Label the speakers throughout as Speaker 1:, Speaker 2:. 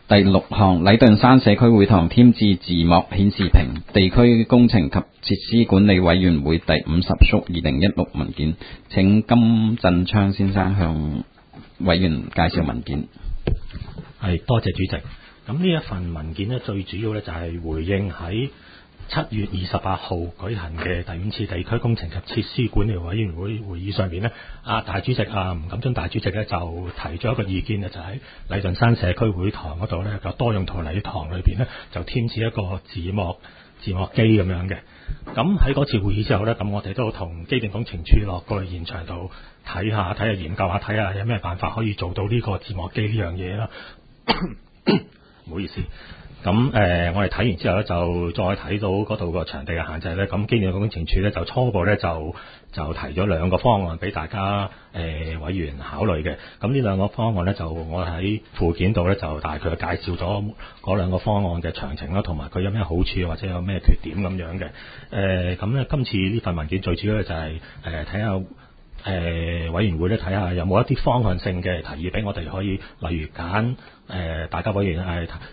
Speaker 1: 第6項，禮頓山社區會堂添置字幕顯示屏，地區工程及設施管理委員會第50屬2016文件。請金振昌先生向委員介紹文件。
Speaker 2: 係，多謝主席。咁呢一份文件呢，最主要呢就係回應喺7月28號舉行嘅第5次地區工程及設施管理委員會會議上邊呢，大主席吳錦津大主席呢就提咗一個意見呢，就喺禮頓山社區會堂嗰度呢個多用途禮堂裏邊呢，就添置一個字幕機咁樣嘅。咁喺嗰次會議之後呢，咁我哋都同機電工程署落過去現場度睇下研究下，睇下有咩辦法可以做到呢個字幕機呢樣嘢啦。唔好意思。咁我哋睇完之後咧，就再睇到嗰度個場地嘅限制咧。咁機電工程署咧就初步咧就提咗2個方案俾大家委員考慮嘅。咁呢2個方案咧，就我喺附件度咧就大概介紹咗嗰2個方案嘅詳情啦，同埋佢有咩好處或者有咩缺點咁樣嘅。咁咧今次呢份文件最主要咧就係睇下委員會咧睇下有冇一啲方向性嘅提議俾我哋可以，例如揀大家委員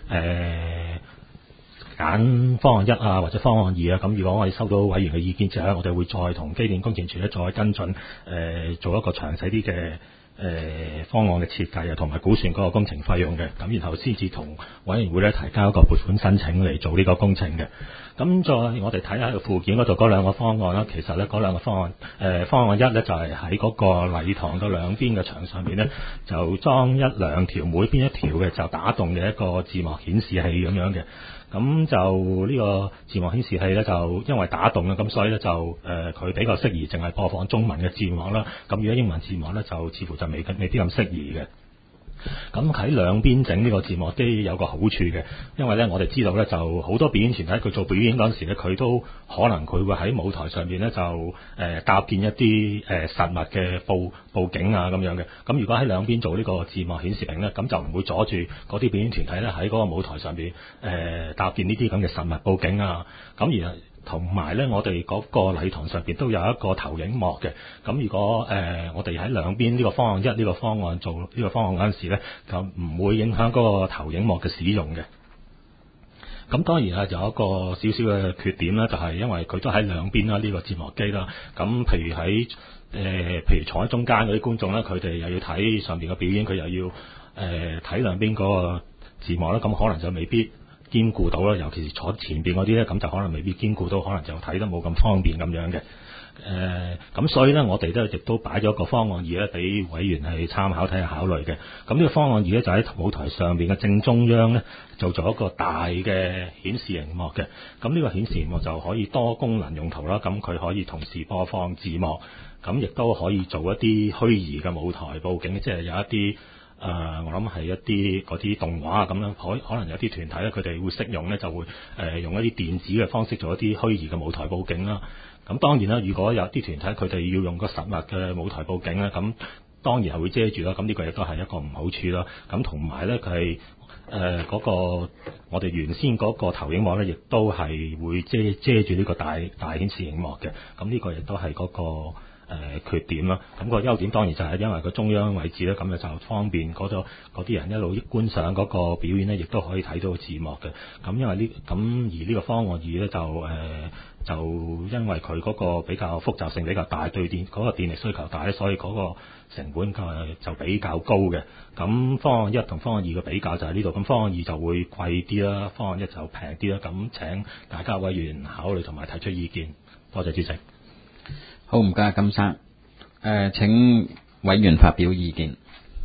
Speaker 2: 揀方案1或者方案2啊。咁如果我哋收到委員嘅意見之後，我哋會再同機電工程署咧再跟進做一個詳細啲嘅方案嘅設計啊，同埋估算嗰個工程費用嘅。咁然後先至同委員會咧提交一個撥款申請嚟做呢個工程嘅。咁再我哋睇下個附件嗰度嗰2個方案啦，其實咧嗰2個方案方案1咧就係喺嗰個禮堂嘅兩邊嘅牆上面咧，就裝1-2條，每邊一條嘅就打動嘅一個字幕顯示器咁樣嘅。咁就呢個字幕顯示器咧，就因為打動啦，咁所以咧就佢比較適宜淨係播放中文嘅字幕啦。咁如果英文字幕咧，就似乎就未必咁適宜嘅。咁喺兩邊整呢個字幕機有個好處嘅，因為咧我哋知道咧就好多表演團體佢做表演嗰陣時咧，佢都可能佢會喺舞台上邊咧就搭建一啲實物嘅佈景啊咁樣嘅。咁如果喺兩邊做呢個字幕顯示屏咧，咁就唔會阻住嗰啲表演團體咧喺嗰個舞台上邊搭建呢啲咁嘅實物佈景啊。咁而同埋咧，我哋嗰個禮堂上邊都有一個投影幕嘅。咁如果我哋喺兩邊呢個方案1呢個方案做呢個方案嗰陣時咧，就唔會影響嗰個投影幕嘅使用嘅。咁當然係有一個少少嘅缺點啦，就係因為佢都喺兩邊啦，呢個字幕機啦。咁譬如譬如坐喺中間嗰啲觀眾咧，佢哋又要睇上邊嘅表演，佢又要睇兩邊嗰個字幕啦，咁可能就未必兼顧到啦，尤其是坐前邊嗰啲咧，咁就可能未必兼顧到，可能就睇得冇咁方便咁樣嘅。咁所以咧，我哋都亦都擺咗個方案2咧，俾委員係參考睇下考慮嘅。咁呢個方案2咧就喺舞台上邊嘅正中央咧，做咗一個大嘅顯示熒幕嘅。咁呢個顯示熒幕就可以多功能用途啦。咁佢可以同時播放字幕，咁亦都可以做一啲虛擬嘅舞台佈景，即係有一啲我諗係一啲嗰啲動畫啊咁樣，可能有啲團體咧，佢哋會識用咧，就會用一啲電子嘅方式做一啲虛擬嘅舞台佈景啦。咁當然啦，如果有啲團體佢哋要用個實物嘅舞台佈景咧，咁當然係會遮住啦。咁呢個亦都係一個唔好處啦。咁同埋咧，佢係嗰個我哋原先嗰個投影幕咧，亦都係會遮住呢個大顯示熒幕嘅。咁呢個亦都係嗰個缺點啦。咁個優點當然就係因為個中央位置咧，咁就方便嗰啲人一路觀賞嗰個表演咧，亦都可以睇到字幕嘅。咁因為而呢個方案2咧就因為佢嗰個比較複雜性比較大，對嗰個電力需求大咧，所以嗰個成本就比較高嘅。咁方案1同方案2嘅比較就喺呢度。咁方案2就會貴啲啦，方案1就平啲啦。咁請大家委員考慮同埋提出意見。多謝主席。
Speaker 1: 好，唔該金生。請委員發表意見。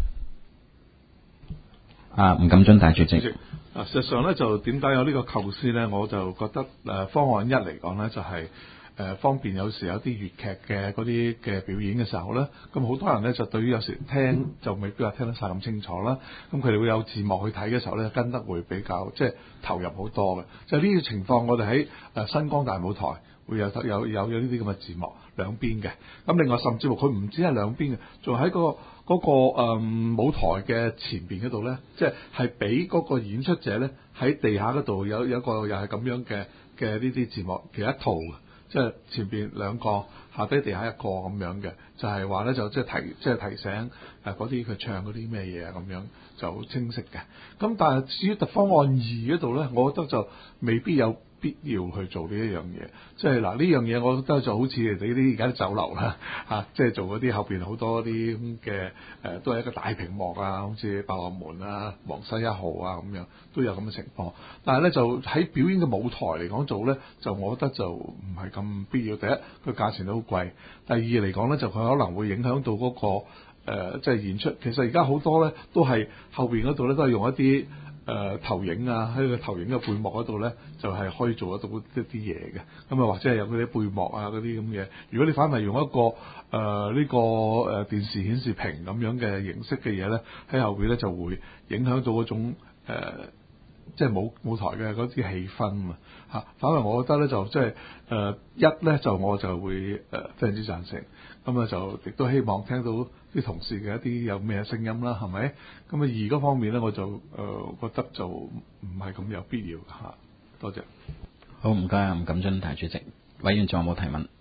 Speaker 1: 吳錦津大主席。
Speaker 3: 實際上咧，就點解有呢個構思咧？我就覺得方案1嚟講咧，就係方便有時有啲粵劇嘅嗰啲嘅表演嘅時候咧，咁好多人咧就對於有時聽就未必話聽得晒咁清楚啦。咁佢哋會有字幕去睇嘅時候咧，跟得會比較即係投入好多嘅。就呢個情況，我哋喺新光大舞台會有呢啲咁嘅字幕兩邊嘅。咁另外甚至乎佢唔止係兩邊嘅，仲喺嗰個舞台嘅前邊嗰度咧，即係俾嗰個演出者咧喺地下嗰度有一個又係咁樣嘅呢啲字幕，其實一套嘅，即係前邊兩個，下低地下一個咁樣嘅，就係話咧就即係提醒嗰啲佢唱嗰啲咩嘢啊咁樣， 就清晰嘅。咁但係至於方案2嗰度咧，我覺得就未必有必要去做呢一樣嘢。即係嗱呢樣嘢，我覺得就好似你啲而家啲酒樓啦嚇，即係做嗰啲後邊好多啲咁嘅都係一個大屏幕啊，好似百樂門啊、皇西1號啊咁樣都有咁嘅情況。但係咧就喺表演嘅舞台嚟講做咧，就我覺得就唔係咁必要。第一，個價錢都好貴；第二嚟講咧，就佢可能會影響到嗰個即係演出。其實而家好多咧都係後邊嗰度咧都係用一啲投影啊，喺個投影嘅背幕嗰度咧，就係可以做得到一啲嘢嘅。咁啊，或者係有嗰啲背幕啊嗰啲咁嘅。如果你反為用一個呢個電視顯示屏咁樣嘅形式嘅嘢咧，喺後邊咧就會影響到嗰種即係舞台嘅嗰啲氣氛啊嚇。反為我覺得咧就即係一咧就我就會非常之贊成。咁啊就亦都希望聽到啲同事嘅一啲有咩聲音啦，係咪？咁啊二嗰方面咧，我就覺得就唔係咁有必要嚇。多謝。
Speaker 1: 好，唔該啊，吳錦津大主席。委員仲有冇提問？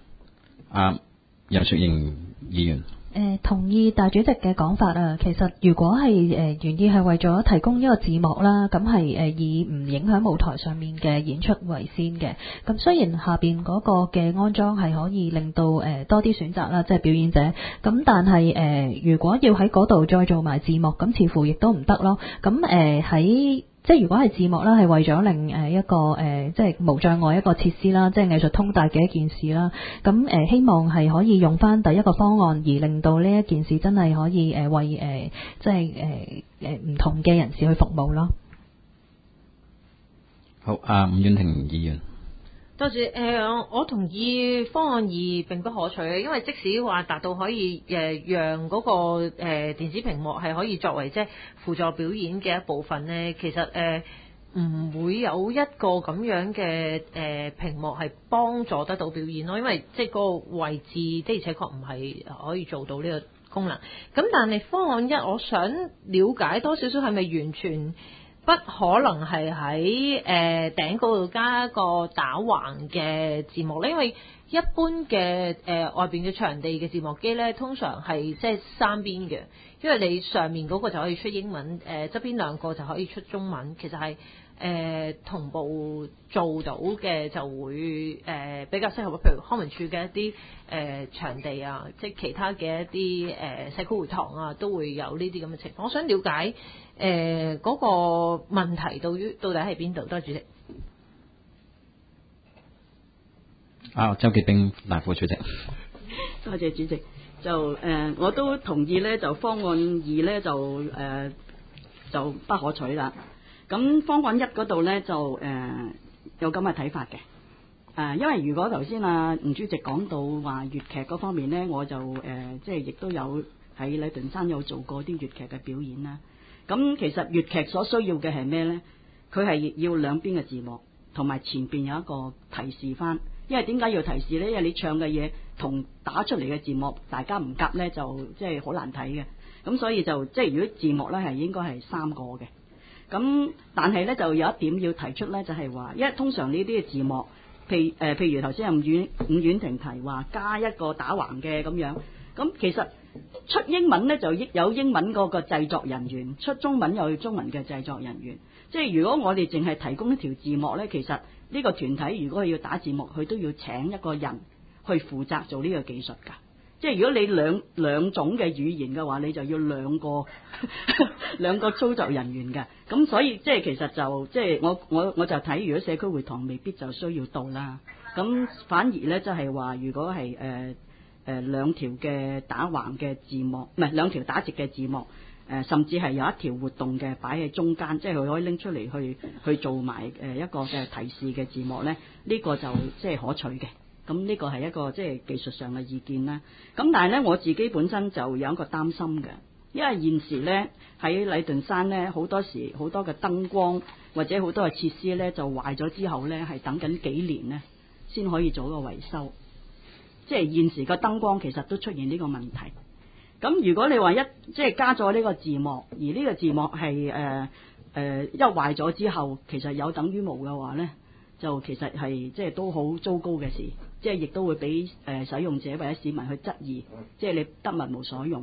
Speaker 1: 游雪盈議員。
Speaker 4: 同意大主席嘅講法啊。其實如果係原意係為咗提供一個字幕啦，咁係以唔影響舞台上面嘅演出為先嘅。咁雖然下邊嗰個嘅安裝係可以令到多啲選擇啦，即係表演者。咁但係如果要喺嗰度再做埋字幕，咁似乎亦都唔得咯。咁喺即係如果係字幕啦，係為咗令一個即係無障礙一個設施啦，即係藝術通達嘅一件事啦。咁希望係可以用翻第一個方案，而令到呢一件事真係可以為即係唔同嘅人士去服務咯。
Speaker 1: 好，吳婉婷議員。
Speaker 5: 多謝我同意方案2並不可取嘅，因為即使話達到可以讓嗰個電子屏幕係可以作為即係輔助表演嘅一部分呢，其實唔會有一個咁樣嘅屏幕係幫助得到表演咯，因為即係個位置的而且確唔係可以做到呢個功能。咁但係方案1，我想了解多少少係咪完全不可能係喺頂嗰度加一個打橫嘅字幕咧，因為一般嘅外邊嘅場地嘅字幕機咧，通常係即係三邊嘅，因為你上面嗰個就可以出英文，側邊兩個就可以出中文，其實係同步做到嘅，就會比較適合，譬如康文署嘅一啲場地啊，即係其他嘅一啲社區會堂啊，都會有呢啲咁嘅情況。我想了解嗰個問題到底喺邊度？多謝主席。
Speaker 1: 周潔冰大副主席。
Speaker 6: 多謝主席。就我都同意咧，就方案2咧就不可取啦。咁方案1嗰度咧就有咁嘅睇法嘅。因為如果頭先吳主席講到話粵劇嗰方面咧，我就即係亦都有喺禮頓山有做過啲粵劇嘅表演啦。咁其實粵劇所需要嘅係咩咧？佢係要兩邊嘅字幕，同埋前邊有一個提示翻。因為點解要提示咧？因為你唱嘅嘢同打出嚟嘅字幕大家唔夾咧，就即係好難睇嘅。咁所以就即係如果字幕咧係應該係3個嘅。咁但係咧就有一點要提出咧，就係話，因為通常呢啲嘅字幕，譬如頭先伍婉婷提話加一個打橫嘅咁樣，咁其實出英文咧就有英文嗰個製作人員，出中文有中文嘅製作人員。即係如果我哋淨係提供一條字幕咧，其實呢個團體如果佢要打字幕，佢都要請一個人去負責做呢個技術㗎。即係如果你兩種嘅語言嘅話，你就要兩個操作人員嘅。咁所以即係其實就即係我就睇，如果社區會堂未必就需要到啦。咁反而咧即係話，如果係兩條嘅打橫嘅字幕，唔係兩條打直嘅字幕，甚至係有一條活動嘅擺喺中間，即係佢可以拎出嚟去做埋一個嘅提示嘅字幕咧，呢個就即係可取嘅。咁呢個係一個即係技術上嘅意見啦。咁但係咧，我自己本身就有一個擔心嘅，因為現時咧喺禮頓山咧好多時好多嘅燈光或者好多嘅設施咧就壞咗之後咧係等緊幾年咧先可以做一個維修。即係現時個燈光其實都出現呢個問題。咁如果你話即係加咗呢個字幕，而呢個字幕係一壞咗之後，其實有等於無嘅話咧，就其實係即係都好糟糕嘅事，即係亦都會俾使用者或者市民去質疑，即係你得物無所用。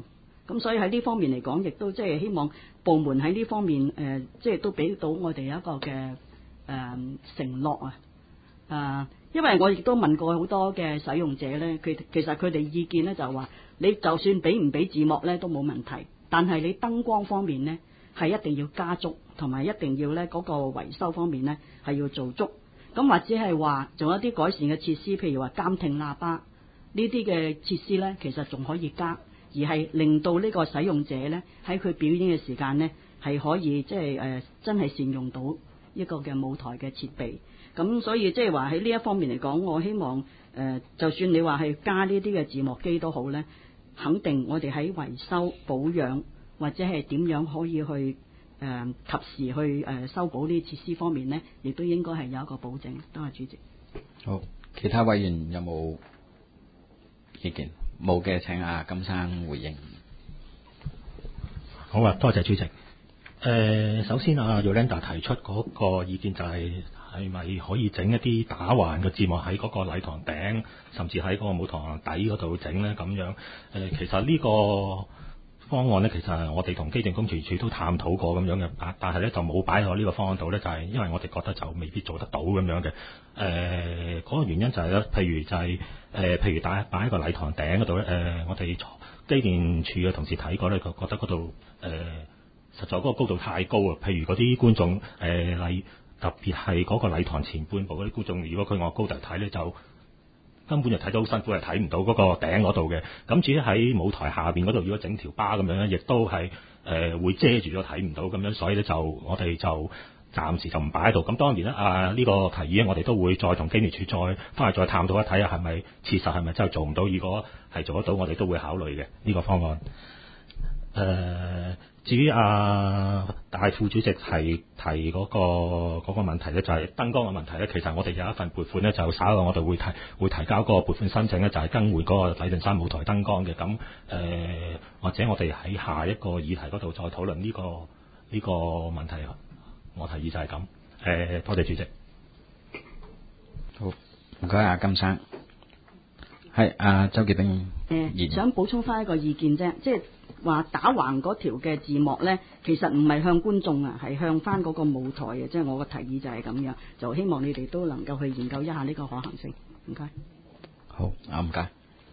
Speaker 6: 咁所以喺呢方面嚟講，亦都即係希望部門喺呢方面即係都俾到我哋一個嘅承諾啊！因為我亦都問過好多嘅使用者咧，其實佢哋意見咧就話，你就算俾唔俾字幕咧都冇問題，但係你燈光方面咧係一定要加足，同埋一定要咧嗰個維修方面咧係要做足。咁或者係話仲有啲改善嘅設施，譬如話監聽喇叭呢啲嘅設施咧，其實仲可以加。而係令到呢個使用者咧喺佢表演嘅時間咧係可以即係真係善用到一個嘅舞台嘅設備。咁所以即係話喺呢一方面嚟講，我希望就算你話係加呢啲嘅字幕機都好咧，肯定我哋喺維修保養或者係點樣可以去及時去修補呢啲設施方面咧，亦都應該係有一個保證。多謝主席。
Speaker 1: 好，其他委員有冇意見？冇嘅，請阿金生回應。
Speaker 2: 好啊，多謝主席。首先阿 Yolanda 提出嗰個意見就係咪可以整一啲打橫嘅字幕喺嗰個禮堂頂，甚至喺嗰個舞堂底嗰度整咧咁樣。其實呢個方案咧，其實我哋同機電工程署都探討過咁樣嘅，但係咧就冇擺喺呢個方案度咧，就係因為我哋覺得就未必做得到咁樣嘅。嗰個原因就係咧，譬如擺喺個禮堂頂嗰度咧，我哋機電署嘅同事睇過咧，覺得嗰度實在嗰個高度太高啊！譬如嗰啲觀眾特別係嗰個禮堂前半部嗰啲觀眾，如果佢按高度睇咧，就根本就睇到好辛苦，係睇唔到嗰個頂嗰度嘅。咁至於喺舞台下邊嗰度，如果整條巴咁樣咧，亦都係會遮住咗睇唔到咁樣，所以咧我哋就暫時就唔擺喺度。咁當然啦，呢個提議咧，我哋都會再同機電署再翻去再探討一睇下係咪切實係咪真係做唔到。如果係做得到，我哋都會考慮嘅呢個方案。至於大副主席提嗰個問題咧，就係燈光嘅問題咧。其實我哋有一份撥款咧，就稍後我哋會提交嗰個撥款申請咧，就係更換嗰個禮頓山舞台燈光嘅。咁或者我哋喺下一個議題嗰度再討論呢個問題。我提議就係咁。多謝主席。
Speaker 1: 好，唔該阿金生。係周潔冰。
Speaker 6: 想補充翻一個意見啫，即係話打橫嗰條嘅字幕咧，其實唔係向觀眾啊，係向翻嗰個舞台嘅。即係我個提議就係咁樣，就希望你哋都能夠去研究一下呢個可行性。唔該。
Speaker 1: 好，唔該。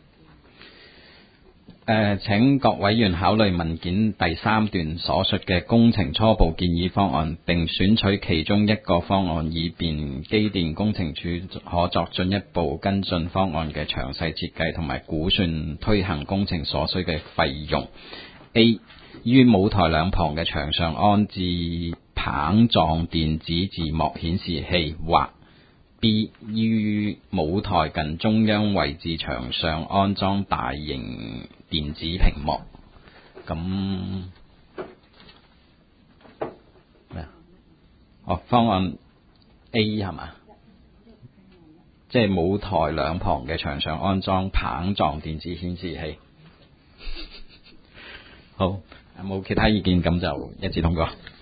Speaker 1: 請各委員考慮文件第3段所述嘅工程初步建議方案，並選取其中一個方案，以便機電工程署可作進一步跟進方案嘅詳細設計同埋估算推行工程所需嘅費用。A. 於舞台兩旁嘅牆上安置棒狀電子字幕顯示器，或B. 於舞台近中央位置牆上安裝大型電子屏幕。咁咩啊？方案 A 係嘛？即係舞台兩旁嘅牆上安裝棒狀電子顯示器。好，冇其他意見，咁就一致通過。